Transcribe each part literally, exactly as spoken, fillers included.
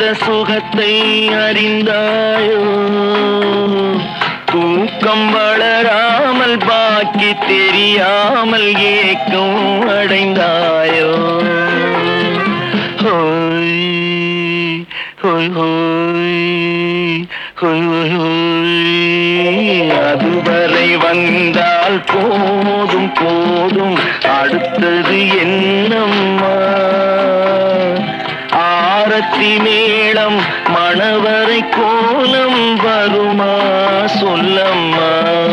சுகத்தை அறிந்தாயோ? தூக்கம் வளராமல் பாக்கி தெரியாமல் ஏக்கம் அடைந்தாயோ? ஹோய் ஹோய் ஹோய் ஹோய் ஹோய். அதுவரை வந்தால் போதும் போதும், அடுத்தது என்னம்மா? ஆரத்தி மேளம் மணவரை கோலம் வருமா சொல்லம்மா?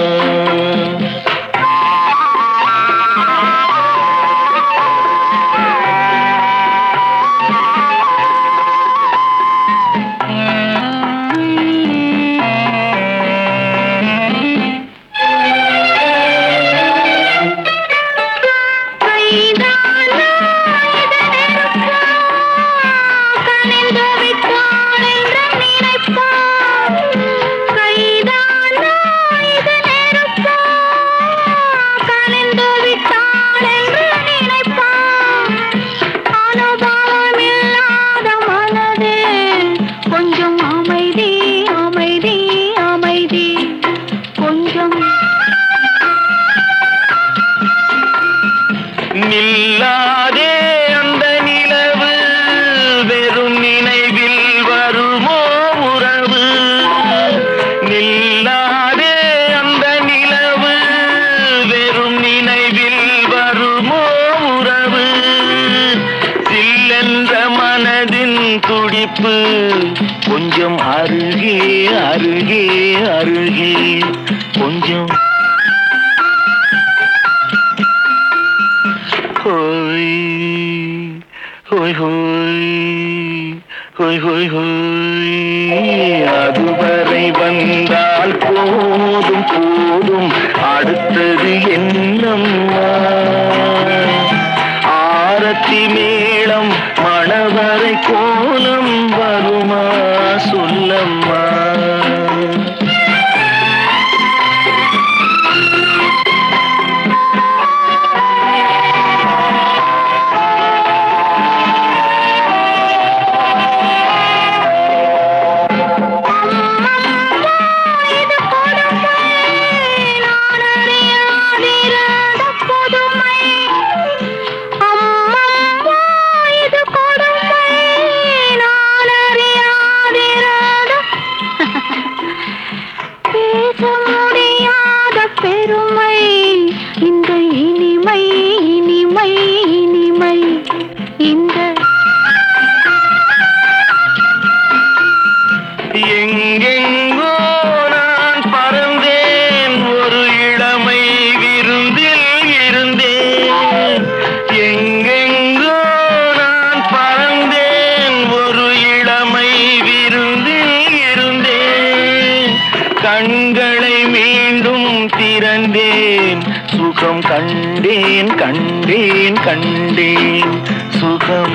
நில்லாதே அந்த நிலவு, வெறும் நினைவில் வருமோ உறவு? நில்லாதே அந்த நிலவு, வெறும் நினைவில் வருமோ உறவு? சில்லென்ற மனதின் துடிப்பு கொஞ்சம் அருகே அருகே அருகே கொஞ்சம். ஹோய் ஹோய் ஹோய் ஹோய் ஹோய் ஹோய். அதுவரை வந்தால் போதும் போதும், அடுத்தது என்னம்மா? ஆரத்தி மேளம் மணவரை கோலம் வருமா சொல்லம்மா? பெருமை இந்த இனிமை இனிமை இனிமை இந்த. எங்கெங்கோ நான் பறந்தேன், ஒரு இளமை விருந்தில் இருந்தேன். எங்கெங்கோ நான் பறந்தேன், ஒரு இளமை விருந்தில் இருந்தேன். கண்களை மீண்டும் திறந்தேன், சுகம் கண்டேன் கண்டேன் கண்டேன் சுகம்.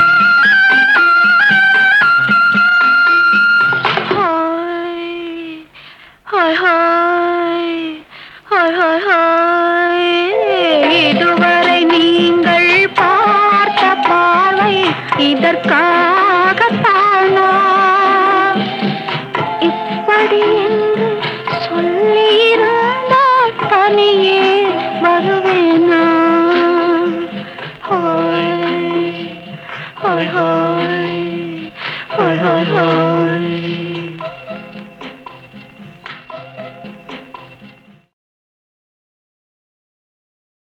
Hi hi hi hi hi. இதுவரை நீங்கள் பார்த்த பார்வை இதற்காகத்தானா? இப்படி என்று சொல்லியிருந்தால் தனியே வருவேனா? Hi hi hi hi hi.